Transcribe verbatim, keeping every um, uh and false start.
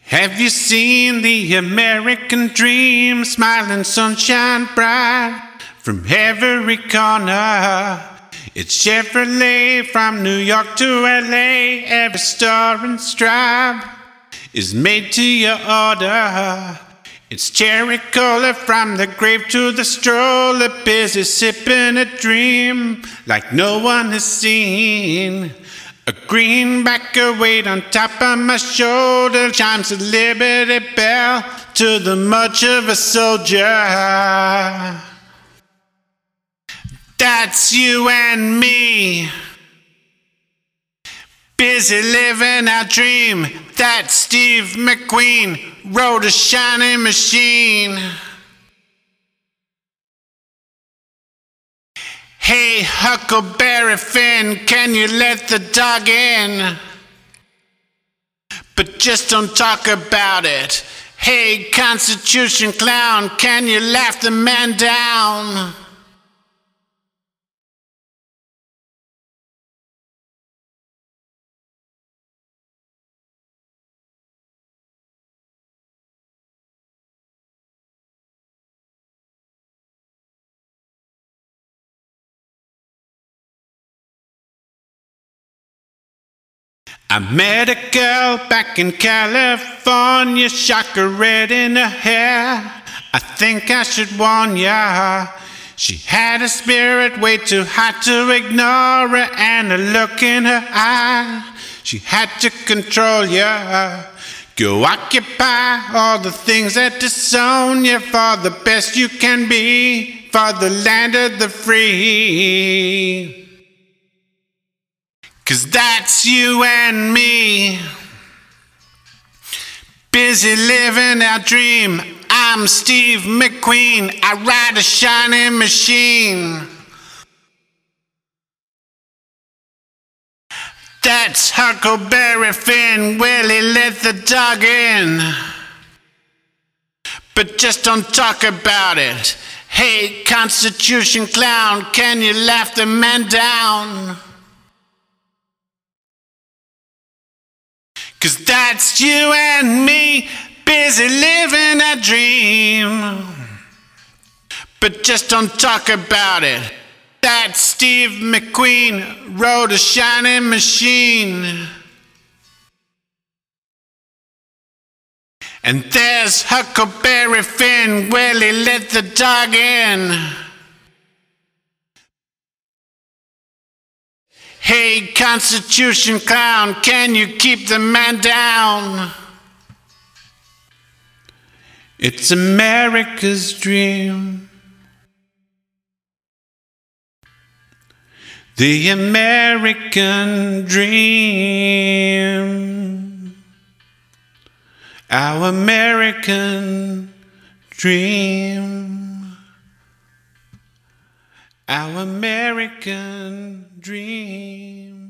Have you seen the American dream, smiling sunshine bright from every corner? It's Chevrolet from New York to L A. Every star and stripe is made to your order. It's cherry cola from the grave to the stroller, busy sipping a dream like no one has seen. A greenback weight on top of my shoulder chimes the Liberty Bell to the march of a soldier. That's you and me, busy living our dream. That Steve McQueen rode a shiny machine. Hey, Huckleberry Finn, can you let the dog in? But just don't talk about it. Hey, Constitution Clown, can you laugh the man down? I met a girl back in California, shock her red in her hair. I think I should warn ya, she had a spirit way too hot to ignore her, and a look in her eye, she had to control ya. Go occupy all the things that disown you, for the best you can be, for the land of the free. 'Cause that's you and me, busy living our dream. I'm Steve McQueen, I ride a shiny machine. That's Huckleberry Finn, Willie let the dog in. But just don't talk about it. Hey, Constitution Clown, can you laugh the man down? 'Cause that's you and me, busy living a dream. But just don't talk about it. That Steve McQueen rode a shiny machine. And there's Huckleberry Finn, Willie let the dog in. Hey, Constitution Clown, can you keep the man down? It's America's dream, the American dream, our American dream, our American dream.